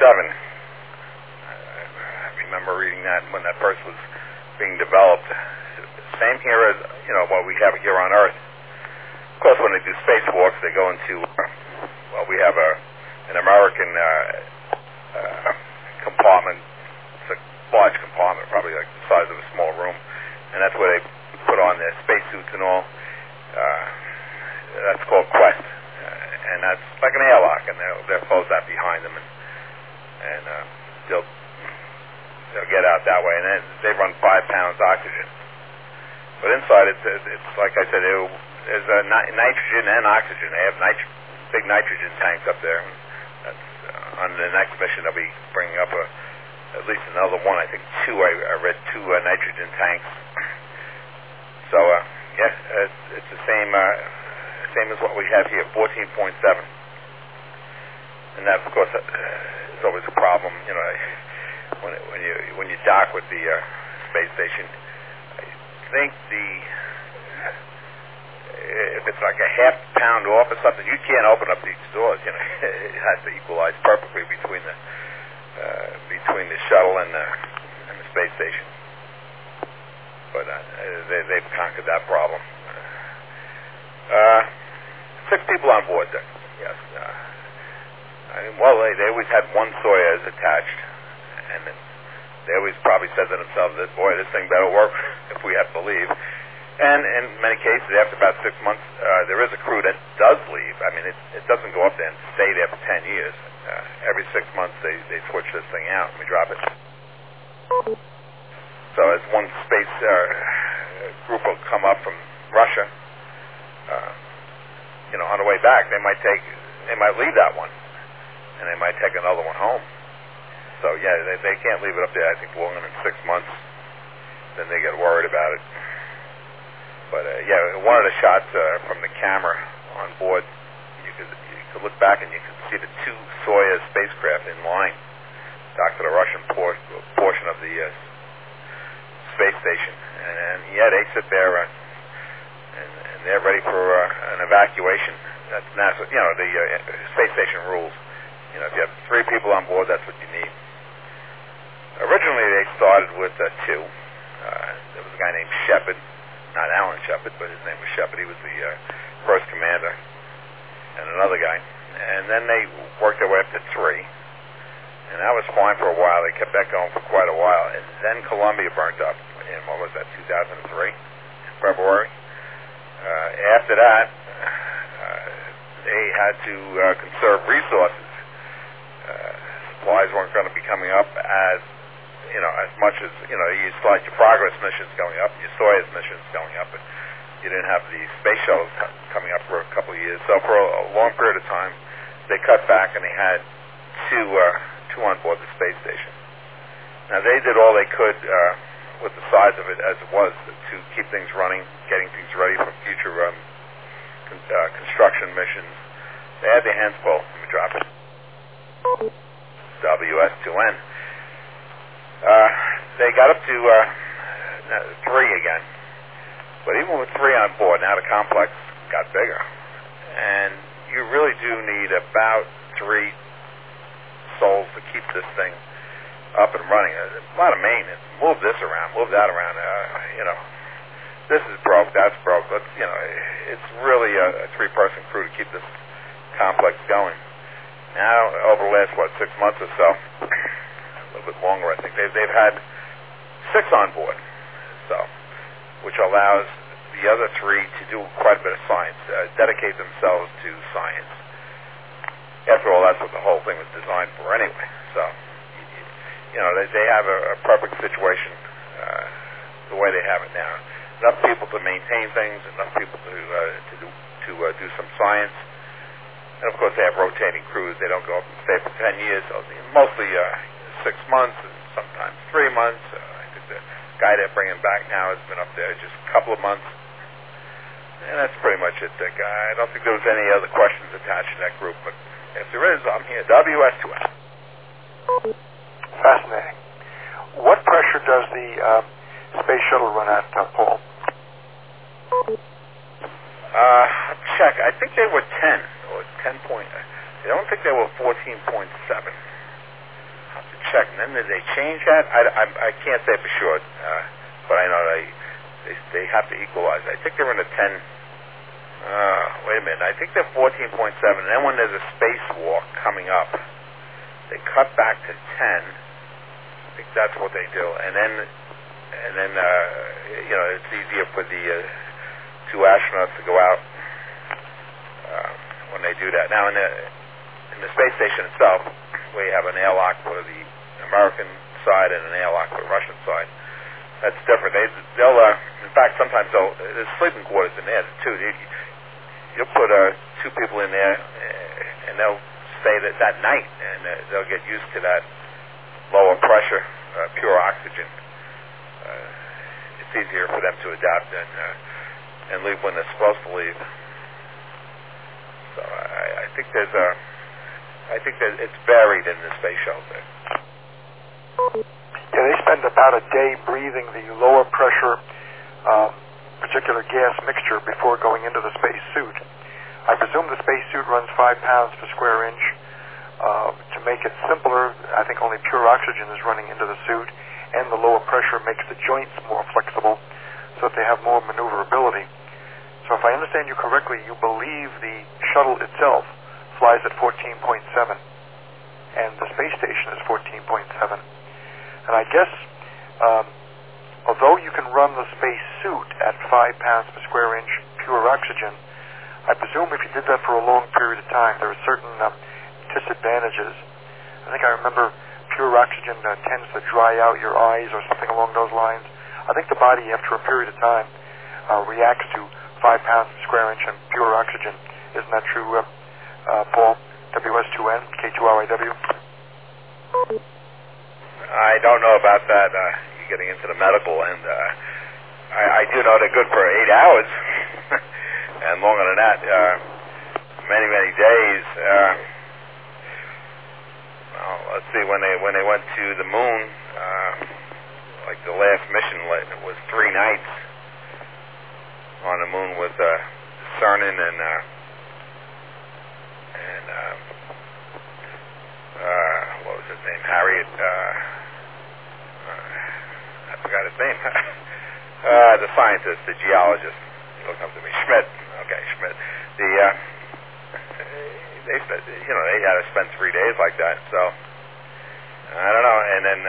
I remember reading that when that first was being developed. Same here as what we have here on Earth. Of course, when they do spacewalks, they go into we have an American compartment. It's a large compartment, probably like the size of a small room, and that's where they put on their spacesuits and all. That's called Quest, and that's like an airlock, and they're closed out behind. they'll get out that way, and then they run 5 pounds oxygen. But inside, it's like I said, there's nitrogen and oxygen. They have big nitrogen tanks up there. That's on the next mission. They'll be bringing up at least another one. I think 2. I read 2 nitrogen tanks. So it's the same as what we have here, 14.7. And that, of course, is always a problem. You know, when you dock with the space station, I think if it's like a half pound off or something, you can't open up these doors. You know, it has to equalize perfectly between the shuttle and the space station. But they've conquered that problem. 6 people on board there. Yes. They always had one Soyuz attached, and they always probably said to themselves that, boy, this thing better work if we have to leave. And in many cases, after about 6 months, there is a crew that does leave. I mean, it doesn't go up there and stay there for 10 years. Every 6 months, they switch this thing out and we drop it. So as one space group will come up from Russia, on the way back, they might leave that one, and they might take another one home. So yeah, they can't leave it up there, I think, longer than 6 months. Then they get worried about it. But one of the shots from the camera on board, you could look back and you could see the 2 Soyuz spacecraft in line docked to the Russian portion of the space station, and they sit there and they're ready for an evacuation. That's NASA. The space station rules. If you have 3 people on board, that's what you need. Originally, they started with 2. There was a guy named Shepard, not Alan Shepard, but his name was Shepard. He was the first commander, and another guy. And then they worked their way up to 3. And that was fine for a while. They kept that going for quite a while. And then Columbia burnt up in, 2003, February. After that, they had to conserve resources. Supplies weren't going to be coming up as much as, you slide your Progress missions going up, your Soyuz missions going up, but you didn't have the space shuttles coming up for a couple of years. So for a long period of time, they cut back and they had 2 on board the space station. Now, they did all they could with the size of it as it was to keep things running, getting things ready for future construction missions. They had their hands full. Let me drop it. WS-2N. They got up to 3 again. But even with 3 on board, now the complex got bigger. And you really do need about 3 souls to keep this thing up and running. A lot of maintenance. Move this around, move that around. This is broke, that's broke. It's really a 3-person crew to keep this complex going. Now, over the last 6 months or so, a little bit longer, I think they've had 6 on board. So, which allows the other 3 to do quite a bit of science, dedicate themselves to science. After all, that's what the whole thing was designed for anyway. So, they have a perfect situation the way they have it now. Enough people to maintain things, enough people to do some science. And, of course, they have rotating crews. They don't go up and stay for 10 years. So mostly 6 months and sometimes 3 months. I think the guy they're bringing back now has been up there just a couple of months. And that's pretty much it. I don't think there was any other questions attached to that group, but if there is, I'm here. WS2N. Fascinating. What pressure does the space shuttle run at, Paul? Check. I think they were 10 or 10 point. I don't think they were 14.7. I'll have to check. And then did they change that? I can't say for sure, but I know they have to equalize. I think they were in a 10. Wait a minute. I think they're 14.7. And then when there's a spacewalk coming up, they cut back to 10. I think that's what they do. And then it's easier for the 2 astronauts to go out when they do that. Now, in the space station itself, we have an airlock for the American side and an airlock for the Russian side. That's different. They'll in fact, sometimes there's sleeping quarters in there too. You'll put two people in there, and they'll stay that night, and they'll get used to that lower pressure, pure oxygen. It's easier for them to adapt and leave when they're supposed to leave. So I think that it's buried in the space shelter. Yeah, they spend about a day breathing the lower pressure particular gas mixture before going into the space suit. I presume the space suit runs 5 pounds per square inch. To make it simpler, I think only pure oxygen is running into the suit, and the lower pressure makes the joints more flexible so that they have more maneuverability. So if I understand you correctly, you believe the shuttle itself flies at 14.7, and the space station is 14.7. And I guess, although you can run the space suit at 5 pounds per square inch pure oxygen, I presume if you did that for a long period of time, there are certain disadvantages. I think I remember pure oxygen tends to dry out your eyes or something along those lines. I think the body, after a period of time, reacts to 5 pounds per square inch and pure oxygen. Isn't that true, Paul? WS2N, K2RIW? I don't know about that. You're getting into the medical end. I do know they're good for 8 hours, and longer than that, many, many days. Well, let's see, when they went to the moon, like the last mission was 3 nights on the moon with Cernan and what was his name? Harriet. I forgot his name. The scientist, the geologist. He'll come to me. Schmidt. Okay, Schmidt. They spent, they had to spend 3 days like that. So I don't know. And then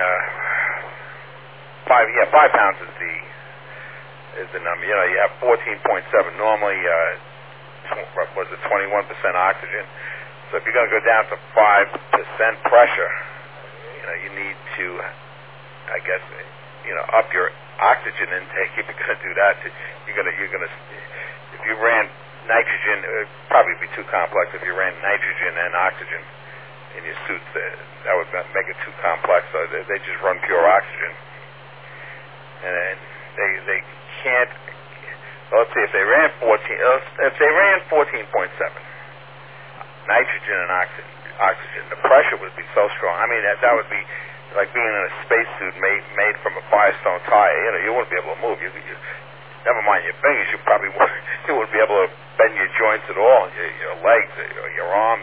5 pounds is the number. You have 14.7 normally. Was it 21% oxygen? So if you're going to go down to 5% pressure, you need to, I guess, up your oxygen intake. If you're going to do that, you're going to. If you ran nitrogen, it would probably be too complex. If you ran nitrogen and oxygen in your suits, that would make it too complex. So they just run pure oxygen, and they can't. Well, let's see, if they ran 14.7 nitrogen and oxygen, the pressure would be so strong. I mean, that would be like being in a spacesuit made from a Firestone tire. You wouldn't be able to move. You never mind your fingers. You wouldn't be able to bend your joints at all, your legs, or your arms.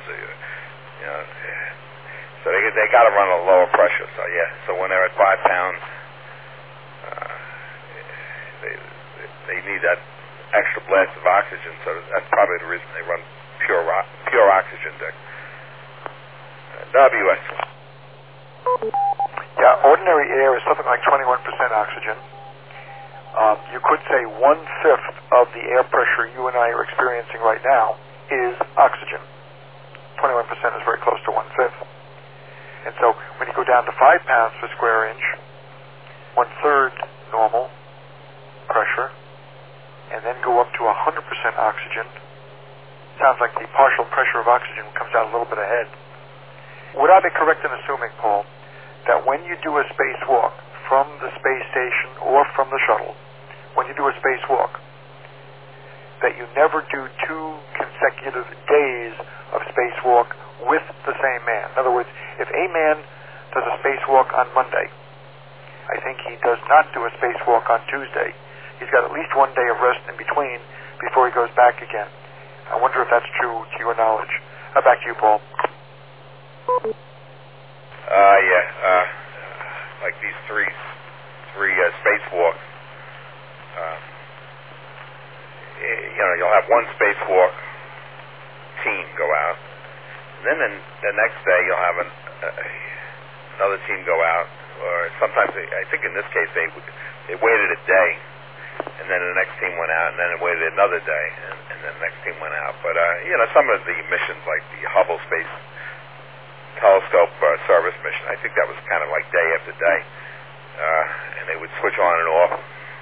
So they got to run at a lower pressure. So yeah. So when they're at 5 pounds, they need that extra blast of oxygen. So that's probably the reason they run pure oxygen deck. WS. Yeah, ordinary air is something like 21% oxygen. You could say 1/5 of the air pressure you and I are experiencing right now is oxygen. 21% is very close to 1/5. And so when you go down to 5 pounds per square inch, 1/3 normal pressure, and then go up to 100% oxygen, sounds like the partial pressure of oxygen comes out a little bit ahead. Would I be correct in assuming, Paul, that when you do a spacewalk from the space station or from the shuttle, when you do a spacewalk, that you never do 2 consecutive days of spacewalk with the same man? In other words, if a man does a spacewalk on Monday, I think he does not do a spacewalk on Tuesday. He's got at least 1 day of rest in between before he goes back again. I wonder if that's true to your knowledge. Back to you, Paul. Yeah. Like these three spacewalks. You'll have one spacewalk team go out, and then the next day you'll have another team go out. Or sometimes, I think in this case, they waited a day, and then the next team went out, and then it waited another day, and then the next team went out. But some of the missions, like the Hubble Space telescope service mission. I think that was kind of like day after day. And they would switch on and off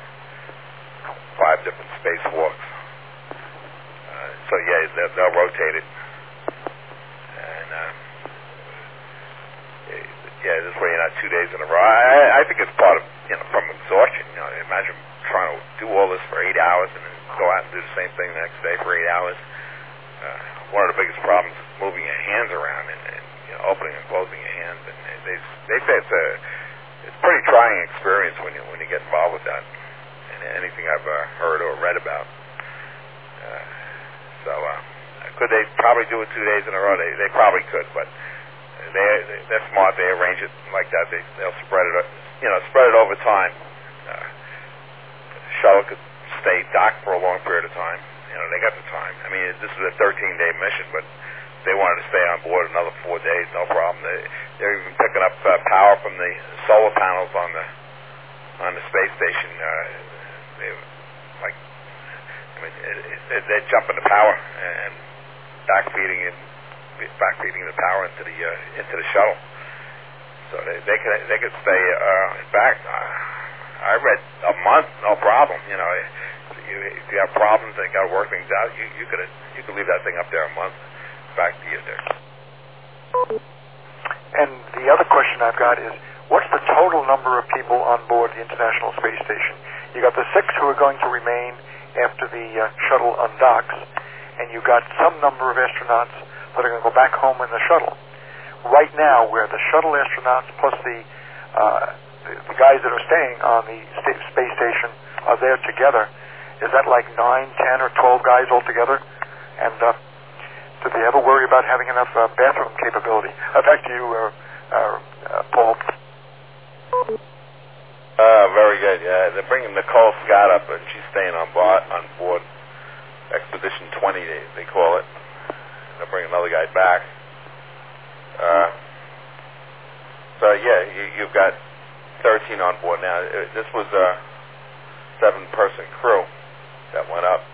5 different spacewalks. So yeah, they'll rotate it. And yeah, this way you're not 2 days in a row. I think it's part of, from exhaustion. Imagine trying to do all this for 8 hours and then go out and do the same thing the next day for 8 hours. One of the biggest problems is moving your hands around and opening and closing your hands. And they say it's a pretty trying experience when you get involved with that. And anything I've heard or read about. So could they probably do it 2 days in a row? They probably could, but they're smart. They arrange it like that. They'll spread it over time. Shuttle could stay docked for a long period of time. They got the time. I mean, this is a 13-day mission, but they wanted to stay on board another 4 days, no problem. They're even picking up power from the solar panels on the space station. They're jumping the power and backfeeding the power into the shuttle. So they could stay back. I read a month, no problem. If you have problems and you got to work things out, you could leave that thing up there a month. Back to you there. And the other question I've got is, what's the total number of people on board the International Space Station? You got the 6 who are going to remain after the shuttle undocks, and you got some number of astronauts that are going to go back home in the shuttle. Right now, where the shuttle astronauts plus the guys that are staying on the space station are there together, is that like 9, 10, or 12 guys altogether? And do they ever worry about having enough bathroom capability? Back to you, Paul. Very good. Yeah, they're bringing Nicole Scott up, and she's staying on board Expedition 20, they call it. They'll bring another guy back. So yeah, you've got 13 on board now. This was a 7-person crew that went up.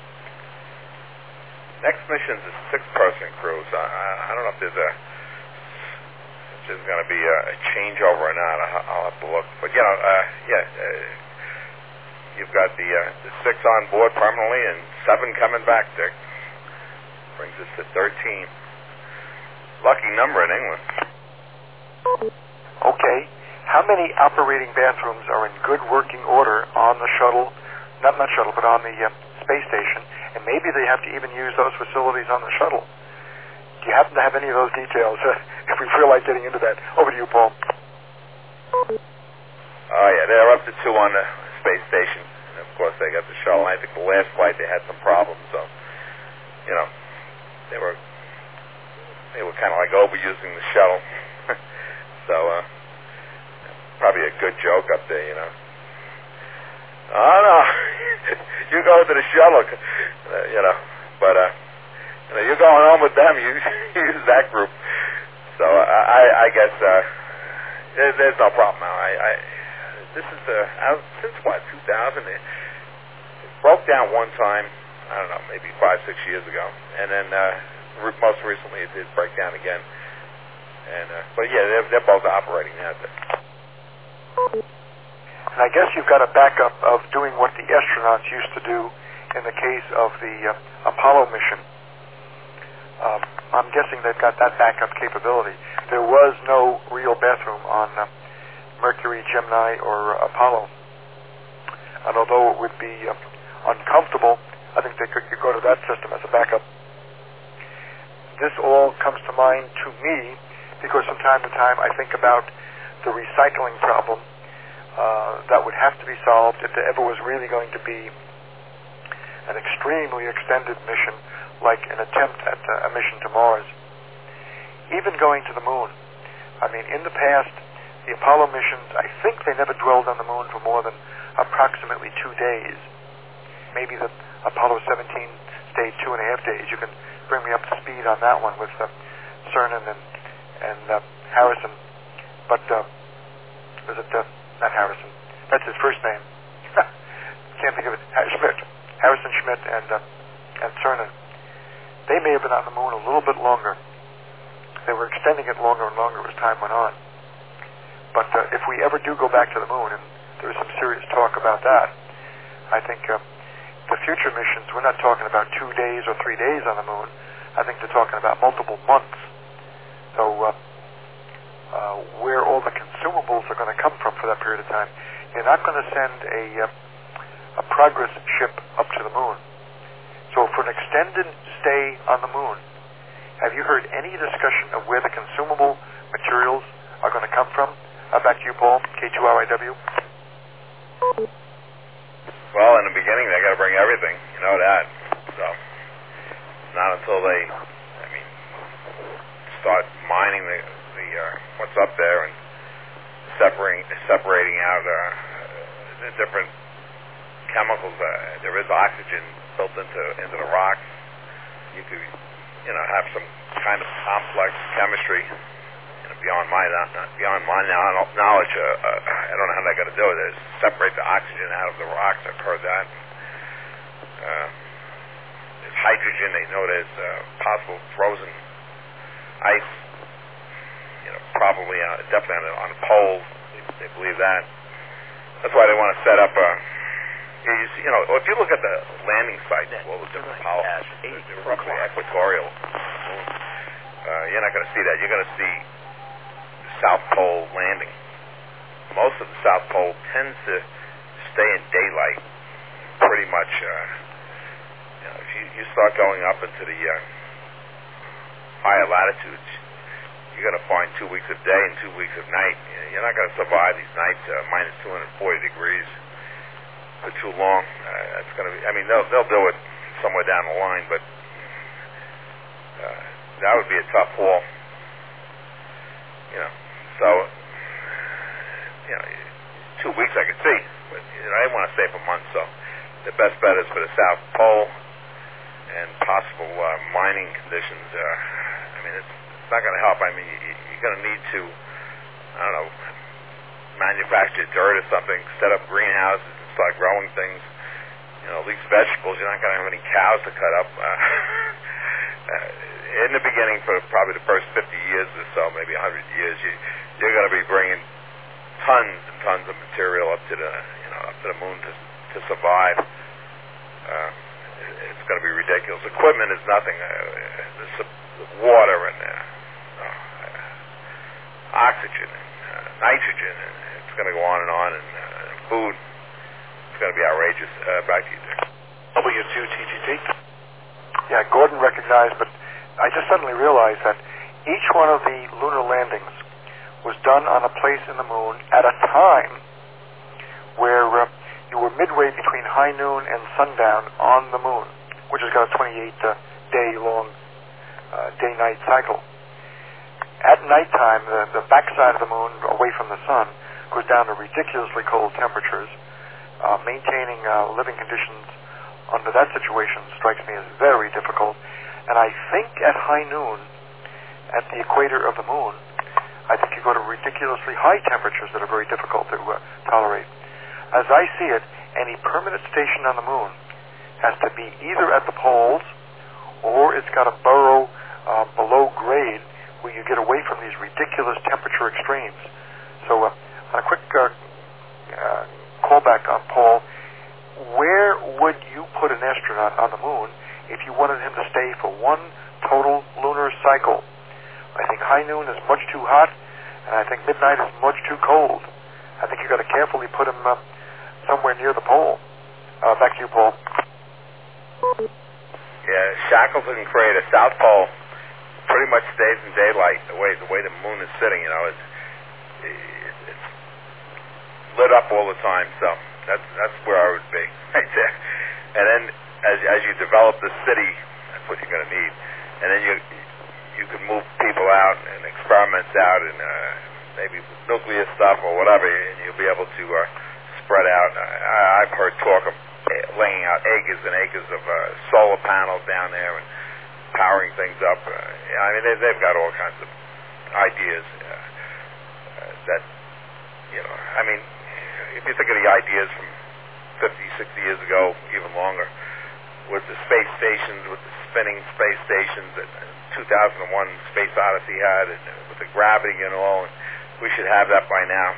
Next mission's a 6-person crew, so I don't know if there's going to be a changeover or not. I'll have to look. But you've got the 6 on board permanently and 7 coming back, Dick. Brings us to 13. Lucky number in England. Okay. How many operating bathrooms are in good working order on the shuttle, not shuttle, but on the space station? And maybe they have to even use those facilities on the shuttle. Do you happen to have any of those details? If we feel like getting into that. Over to you, Paul. Oh, yeah, they're up to 2 on the space station. And of course, they got the shuttle. I think the last flight they had some problems, so, they were kind of like overusing the shuttle. So, probably a good joke up there, Oh, no, you go to the shuttle, but you're going home with them. You use that group. So I guess there's no problem now. This is since what, 2000? It broke down one time. I don't know, maybe 5-6 years ago, and then most recently it did break down again. And but yeah, they're both operating now. And I guess you've got a backup of doing what the astronauts used to do in the case of the Apollo mission. I'm guessing they've got that backup capability. There was no real bathroom on Mercury, Gemini, or Apollo. And although it would be uncomfortable, I think they could go to that system as a backup. This all comes to mind to me because from time to time I think about the recycling problem that would have to be solved if there ever was really going to be an extremely extended mission, like an attempt at a mission to Mars. Even going to the moon. I mean, in the past, the Apollo missions, I think they never dwelled on the moon for more than approximately 2 days. Maybe the Apollo 17 stayed 2.5 days. You can bring me up to speed on that one with Cernan and Harrison. But was it not Harrison? That's his first name. Can't think of it. Schmidt. Harrison Schmitt and Cernan. They may have been on the moon a little bit longer. they were extending it longer and longer as time went on. But if we ever do go back to the moon, and there's some serious talk about that, I think the future missions, we're not talking about 2 days or 3 days on the moon. I think they're talking about multiple months. So where all the consumables are going to come from for that period of time, you're not going to send a progress ship up to the moon. So for an extended stay on the moon, have you heard any discussion of where the consumable materials are going to come from? Back to you, Paul, K2RIW. Well, in the beginning, they got to bring everything. You know that. So not until they, start mining the what's up there and separating out the different chemicals. There is oxygen built into the rocks. You could, have some kind of complex chemistry. Beyond my knowledge, I don't know how they're going to do it. Is separate the oxygen out of the rocks. I've heard that. There's hydrogen. They know there's possible frozen ice. Probably definitely on the poles. They believe that. That's why they want to set up. If you look at the landing sites, all the different poles, they're roughly equatorial. You're not going to see that. You're going to see South Pole landing. Most of the South Pole tends to stay in daylight pretty much. If you start going up into the higher latitudes, you're going to find 2 weeks of day and 2 weeks of night. You're not going to survive these nights minus 240 degrees for too long. It's going to be. They'll do it somewhere down the line, but that would be a tough haul. So, 2 weeks I could see, but I didn't want to stay for months, so the best bet is for the South Pole and possible mining conditions. It's not going to help. You're going to need to, manufacture dirt or something, set up greenhouses and start growing things. At least vegetables. You're not going to have any cows to cut up. In the beginning, for probably the first 50 years or so, maybe 100 years, you're going to be bringing tons and tons of material up to the moon to survive. It's going to be ridiculous. Equipment is nothing. The water and oxygen and nitrogen, and it's going to go on. And food, it's going to be outrageous. Back to you, Dick. W2TGT. Yeah, Gordon recognized, but I just suddenly realized that each one of the lunar landings was done on a place in the moon at a time where you were midway between high noon and sundown on the moon, which has got a 28-day-long day-night cycle. At nighttime, the backside of the moon, away from the sun, goes down to ridiculously cold temperatures. Maintaining living conditions under that situation strikes me as very difficult. And I think at high noon, at the equator of the moon, I think you go to ridiculously high temperatures that are very difficult to tolerate. As I see it, any permanent station on the moon has to be either at the poles or it's got to burrow below grade where you get away from these ridiculous temperature extremes. So on a quick callback on Paul, where would you put an astronaut on the moon if you wanted him to stay for one total lunar cycle? I think high noon is much too hot, and I think midnight is much too cold. I think you've got to carefully put him somewhere near the pole. Back to you, Paul. Yeah, Shackleton Crater, South Pole, pretty much stays in daylight. The way the moon is sitting, it's lit up all the time. So that's where I would be, right there. And then as you develop the city, that's what you're going to need. And then you can move people out and experiments out and maybe nuclear stuff or whatever, and you'll be able to spread out. I've heard talk of laying out acres and acres of solar panels down there and powering things up. They've got all kinds of ideas that, if you think of the ideas from 50, 60 years ago, even longer, with the space stations, with the spinning space stations, and 2001 Space Odyssey had, and with the gravity and all. And we should have that by now.